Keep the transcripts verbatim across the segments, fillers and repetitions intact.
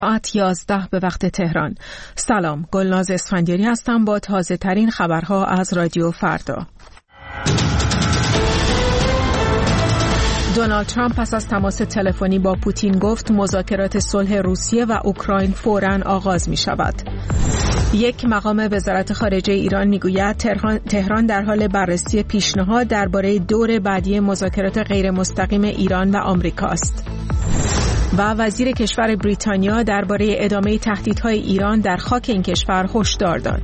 ساعت یازده به وقت تهران. سلام، گلناز اسفندیاری هستم با تازه ترین خبرها از رادیو فردا. دونالد ترامپ پس از تماس تلفنی با پوتین گفت مذاکرات صلح روسیه و اوکراین فوراً آغاز می شود. یک مقام وزارت خارجه ایران میگوید تهران در حال بررسی پیشنهاد درباره دور بعدی مذاکرات غیر مستقیم ایران و آمریکا است. و وزیر کشور بریتانیا درباره ادامه تهدیدهای ایران در خاک این کشور هشدار داد.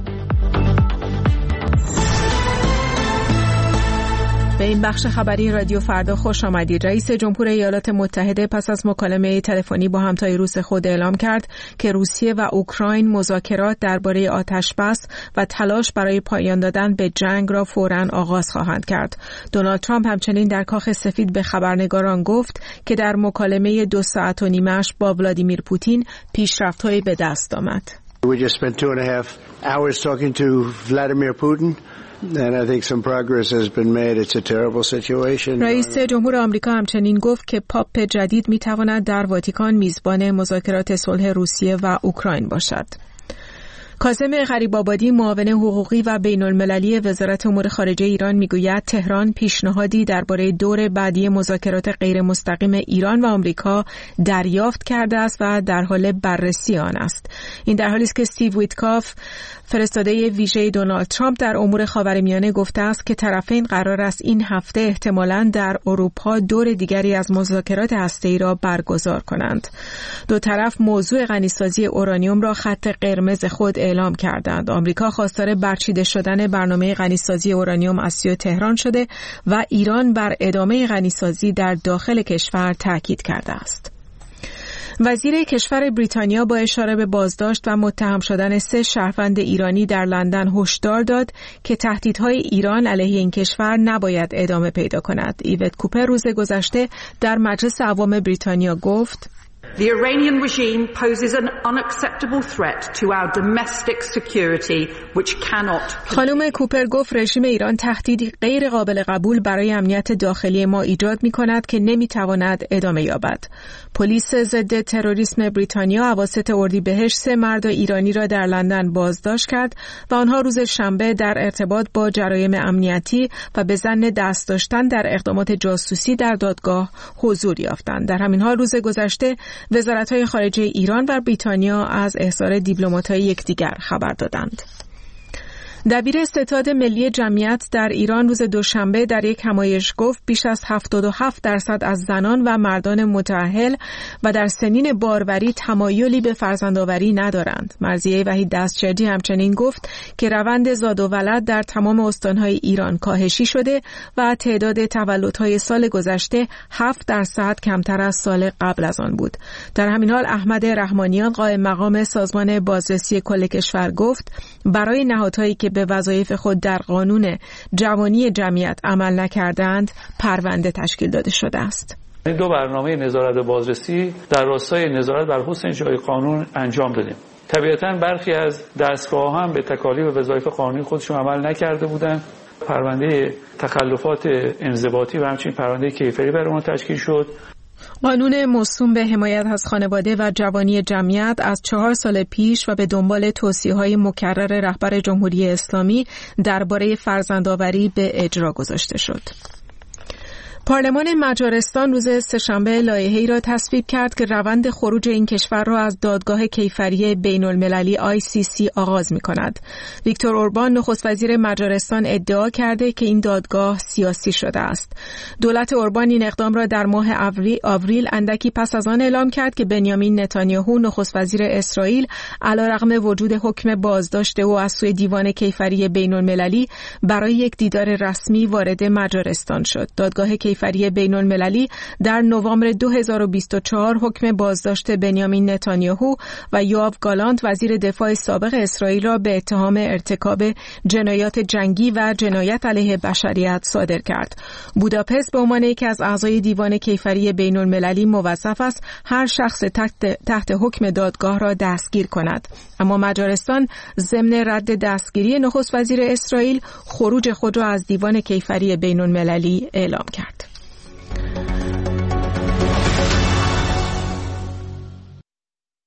به این بخش خبری رادیو فردا خوش آمدید. رئیس جمهور ایالات متحده پس از مکالمه تلفنی با همتای روس خود اعلام کرد که روسیه و اوکراین مذاکرات درباره آتشبس و تلاش برای پایان دادن به جنگ را فوراً آغاز خواهند کرد. دونالد ترامپ همچنین در کاخ سفید به خبرنگاران گفت که در مکالمه دو ساعت و نیمه‌اش با ولادیمیر پوتین پیشرفت‌هایی به دست آمد. We just spent two and a half hours talking to Vladimir Putin. And I think some progress has been made. It's a terrible situation. رئیس جمهور آمریکا همچنین گفت که پاپ جدید میتواند در واتیکان میزبان مذاکرات صلح روسیه و اوکراین باشد. کاظم غریب‌آبادی معاون حقوقی و بین‌المللی وزارت امور خارجه ایران میگوید تهران پیشنهادی درباره دور بعدی مذاکرات غیر مستقیم ایران و آمریکا دریافت کرده است و در حال بررسی آن است. این در حالی است که استیو ویتکاف فرستاده ویژه دونالد ترامپ در امور خاورمیانه گفته است که طرفین قرار است این هفته احتمالاً در اروپا دور دیگری از مذاکرات هسته‌ای را برگزار کنند. دو طرف موضوع غنیسازی اورانیوم را خط قرمز خود اعلام کردند. آمریکا خواستار برچیده شدن برنامه غنیسازی اورانیوم از سوی تهران شده و ایران بر ادامه غنیسازی در داخل کشور تاکید کرده است. وزیر کشور بریتانیا با اشاره به بازداشت و متهم شدن سه شهروند ایرانی در لندن هشدار داد که تهدیدهای ایران علیه این کشور نباید ادامه پیدا کند. ایوت کوپر روز گذشته در مجلس عوام بریتانیا گفت The Iranian regime poses an unacceptable threat to our domestic security which cannot. خانم کوپر گفت رژیم ایران تهدیدی غیر قابل قبول برای امنیت داخلی ما ایجاد می کند که نمی تواند ادامه یابد. پلیس ضد تروریسم بریتانیا اواسط اردیبهشت سه مرد ایرانی را در لندن بازداشت کرد و آنها روز شنبه در ارتباط با جرایم امنیتی و به ظن دست داشتن در اقدامات جاسوسی در دادگاه حضور یافتند. در همین حال روز گذشته وزارت‌های خارجه ایران و بریتانیا از احضار دیپلمات‌های یکدیگر خبر دادند. دبیر ستاد ملی جمعیت در ایران روز دوشنبه در یک همایش گفت بیش از هفتاد و هفت درصد از زنان و مردان متأهل و در سنین باروری تمایلی به فرزندآوری ندارند. مرضیه وحید دستچردی همچنین گفت که روند زاد و ولد در تمام استان‌های ایران کاهشی شده و تعداد تولدهای سال گذشته هفت درصد کمتر از سال قبل از آن بود. در همین حال احمد رحمانیان قائم مقام سازمان بازرسی کل کشور گفت برای نهادهایی که به وظایف خود در قانون جوانی جمعیت عمل نکردند پرونده تشکیل داده شده است. این دو برنامه نظارت و بازرسی در راستای نظارت بر حسن اجرای قانون انجام دادیم. طبیعتاً برخی از دستگاه‌ها هم به تکالیف و وظایف قانونی خودشون عمل نکرده بودند. پرونده تخلفات انضباطی و همچنین پرونده کیفری برای اون تشکیل شد. قانون موسوم به حمایت از خانواده و جوانی جمعیت از چهار سال پیش و به دنبال توصیه‌های مکرر رهبر جمهوری اسلامی درباره فرزندآوری به اجرا گذاشته شد. پارلمان مجارستان روز سه‌شنبه لایحه‌ای را تصویب کرد که روند خروج این کشور را از دادگاه کیفری بین‌المللی آی سی سی آغاز می‌کند. ویکتور اوربان نخست وزیر مجارستان ادعا کرده که این دادگاه سیاسی شده است. دولت اوربان این اقدام را در ماه آوریل اندکی پس از آن اعلام کرد که بنیامین نتانیاهو نخست وزیر اسرائیل علیرغم وجود حکم بازداشت او از سوی دیوان کیفری بین‌المللی برای یک دیدار رسمی وارد مجارستان شد. دادگاه کیفری بین‌المللی در نوامبر دو هزار و بیست و چهار حکم بازداشت بنیامین نتانیاهو و یوآو گالانت وزیر دفاع سابق اسرائیل را به اتهام ارتکاب جنایات جنگی و جنایت علیه بشریت صادر کرد. بوداپست به عنوان یکی از اعضای دیوان کیفری بین‌المللی موظف است هر شخص تحت, تحت حکم دادگاه را دستگیر کند. اما مجارستان ضمن رد دستگیری نخست وزیر اسرائیل خروج خود را از دیوان کیفری بین‌المللی اعلام کرد.